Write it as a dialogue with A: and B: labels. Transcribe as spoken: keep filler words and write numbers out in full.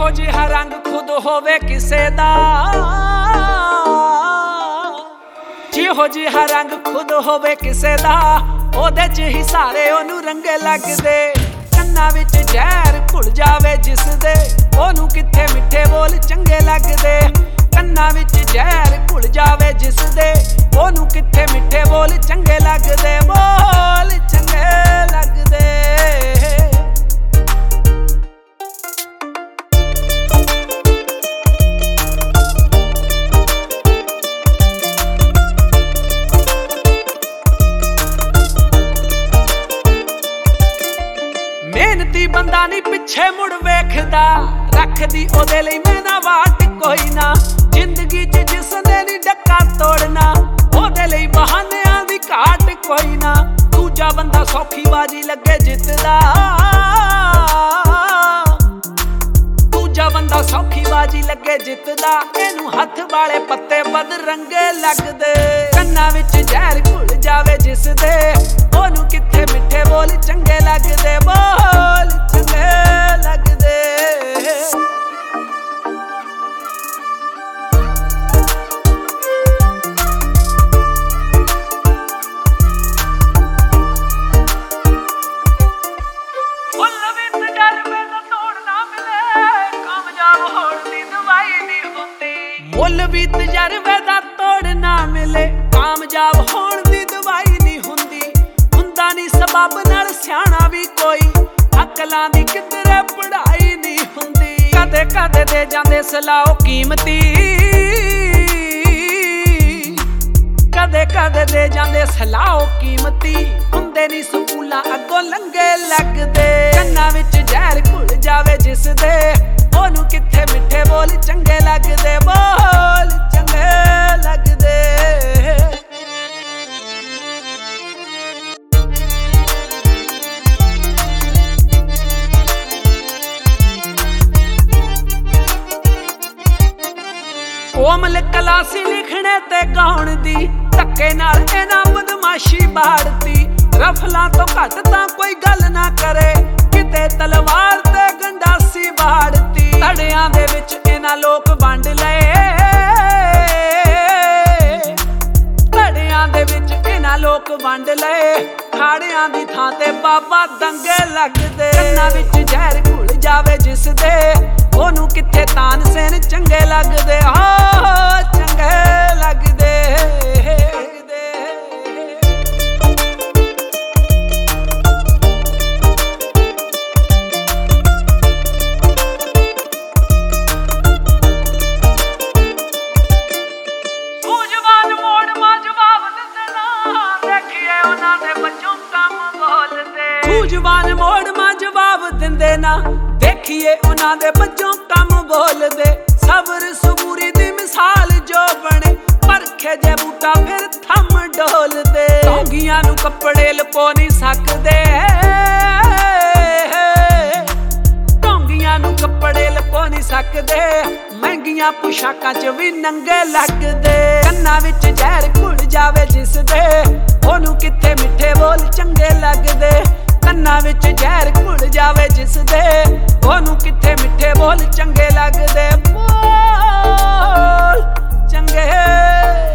A: ਜਿਹੋ ਜਿਹਾ ਰੰਗ ਖੁਦ ਹੋਵੇ ਕਿਸੇ ਦਾ, ਜਿਹੋ ਜਿਹਾ ਰੰਗ ਖੁਦ ਹੋਵੇ ਕਿਸੇ ਦਾ, ਉਹਦੇ ਚ ਹੀ ਸਾਰੇ ਉਹਨੂੰ ਰੰਗੇ ਲੱਗਦੇ। ਕੰਨਾਂ ਵਿੱਚ ਜ਼ਹਿਰ ਘੁਲ ਜਾਵੇ ਜਿਸ ਦੇ, ਉਹਨੂੰ ਕਿੱਥੇ ਮਿੱਠੇ ਬੋਲ ਚੰਗੇ ਲੱਗਦੇ। ਕੰਨਾਂ ਵਿੱਚ ਜ਼ਹਿਰ ਘੁਲ ਜਾਵੇ ਜਿਸ ਦੇ, ਉਹਨੂੰ ਕਿੱਥੇ ਮਿੱਠੇ ਬੋਲ ਚੰਗੇ ਲੱਗਦੇ, ਬੋਲ ਚੰਗੇ ਲੱਗਦੇ। ਮਿਹਨਤੀ ਬੰਦਾ ਨੀ ਪਿੱਛੇ ਮੁੜ ਵੇਖਦਾ, ਰੱਖਦੀ ਉਹਦੇ ਲਈ ਮੈਨਾ ਵਾਟ ਕੋਈ ਨਾ। ਜ਼ਿੰਦਗੀ ਚ ਜਿਸਨੇ ਨੀ ਡੱਕਾ ਤੋੜਨਾ, ਉਹਦੇ ਲਈ ਬਹਾਨਿਆਂ ਦੀ ਘਾਟ ਕੋਈ ਨਾ। ਦੂਜਾ ਬੰਦਾ ਸੌਖੀ ਬਾਜੀ ਲੱਗੇ ਜਿੱਤਦਾ, ਦੂਜਾ ਬੰਦਾ ਸੌਖੀ ਬਾਜੀ ਲੱਗੇ ਜਿੱਤਦਾ। ਇਹਨੂੰ ਹੱਥ ਵਾਲੇ ਪੱਤੇ ਬਦ ਰੰਗੇ ਲੱਗਦੇ। ਕੰਨਾਂ ਵਿੱਚ ਜ਼ਹਿਰ ਘੁਲ ਜਾਵੇ ਜਿਸ ਦੇ, ਉਹਨੂੰ ਕਿੱਥੇ ਮਿੱਠੇ ਬੋਲ ਚੰਗੇ ਲੱਗਦੇ, ਬੋਲ ਚੰਗੇ ਲੱਗਦੇ। ਮੁੱਲ ਵੀ ਤਜਰਬੇ ਦਾ ਤੋੜ ਨਾ ਮਿਲੇ, ਕਾਮਯਾਬ ਹੋਣ ਦੀ ਦਵਾਈ ਨਹੀਂ ਹੁੰਦੀ। ਹੁੰਦਾ ਨੀ ਸਬੱਬ ਨਾਲ ਸਿਆਣਾ ਵੀ ਕੋਈ, ਅਕਲਾਂ ਦੀ ਕਿਧਰੇ ਪੜ੍ਹਾਈ ਨਹੀਂ ਹੁੰਦੀ। ਕਦੇ ਕਦੇ ਦੇ ਜਾਂਦੇ ਸਲਾਹ ਕੀਮਤੀ, ਕਦੇ ਕਦੇ ਦੇ ਜਾਂਦੇ ਸਲਾਹ ਕੀਮਤੀ। ਹੁੰਦੇ ਨੀ ਸਕੂਲਾਂ ਅੱਗੋਂ ਲੰਗੇ ਲੱਗਦੇ। ਕੰਨਾਂ ਵਿੱਚ ਜ਼ਹਿਰ ਘੁਲ ਜਾਵੇ ਜਿਸ ਦੇ, ਉਹਨੂੰ ਕਿੱਥੇ ਮਿੱਠੇ ਬੋਲ ਚੰਗੇ ਲੱਗਦੇ, ਬੋਲ ਚੰਗੇ ਲੱਗਦੇ। ਕੋਮਲ ਕਲਾ ਸੀ ਲਿਖਣੇ ਤੇ ਗਾਉਣ ਦੀ, ਧੱਕੇ ਨਾਲ ਇਹਨਾਂ ਬਦਮਾਸ਼ੀ ਬਾੜਤੀ। ਰਫਲਾਂ ਤੋਂ ਘੱਟ ਤਾਂ ਕੋਈ ਗੱਲ ਨਾ ਕਰੇ, ਕਿਤੇ ਤਲਵਾਰ ਤੇ ਗੰਡਾਸੀ ਬਾੜਤੀ। ਧੜਿਆਂ ਦੇ ਵਿੱਚ ਇਹਨਾਂ ਲੋਕ ਵੰਡ ਲਏ, ਧੜਿਆਂ ਦੇ ਵਿੱਚ ਇਹਨਾਂ ਲੋਕ ਵੰਡ ਲਏ। ਖਾੜਿਆਂ ਦੀ ਥਾਂ ਤੇ ਬਾਬਾ ਦੰਗੇ ਲੱਗਦੇ। ਕੰਨਾਂ ਵਿੱਚ ਜ਼ਹਿਰ ਘੁਲ ਜਾਵੇ ਜਿਸ ਦੇ, ਉਹਨੂੰ ਕਿੱਥੇ ਤਾਨਸੇਨ ਚੰਗੇ ਲੱਗਦੇ, ਆ ਚੰਗੇ ਲੱਗਦੇ। ਸੂਝਵਾਨ ਮੋੜ ਮਾ ਜਵਾਬ ਦਿੰਦੇ ਨਾ, ਦੇਖੀਏ ਉਹਨਾਂ ਦੇ ਬੱਚੋਂ ਕੰਮ ਬੋਲਦੇ। ਸਬਰ ਸਬੂਰੀ ਦੀ ਮਿਸਾਲ ਜੋ ਬਣੇ, ਪਰਖੇ ਜੇ ਬੂਟਾ ਫਿਰ ਥੰਮ ਡੋਲਦੇ। ਢੋਂਗੀਆਂ ਨੂੰ ਕੱਪੜੇ ਲੁਕੋ ਨਹੀਂ ਸਕਦੇ, ਢੋਂਗੀਆਂ ਨੂੰ ਕੱਪੜੇ ਲੁਕੋ ਨਹੀਂ ਸਕਦੇ। ਮਹਿੰਗੀਆਂ ਪੁਸ਼ਾਕਾਂ ਚ ਵੀ ਨੰਗੇ ਲੱਗਦੇ। ਕੰਨਾਂ ਵਿੱਚ ਜ਼ਹਿਰ ਘੁਲ ਜਾਵੇ ਜਿਸ ਦੇ, ਉਹਨੂੰ ਕਿੱਥੇ ਮਿੱਠੇ ਬੋਲ ਚੰਗੇ ਲੱਗਦੇ। ਕੰਨਾਂ ਵਿੱਚ ਜ਼ਹਿਰ ਘੁਲ ਜਾਵੇ ਜਿਸ ਦੇ, ਉਹਨੂੰ ਕਿੱਥੇ ਮਿੱਠੇ ਬੋਲ ਚੰਗੇ ਲੱਗਦੇ, ਬੋਲ ਚੰਗੇ।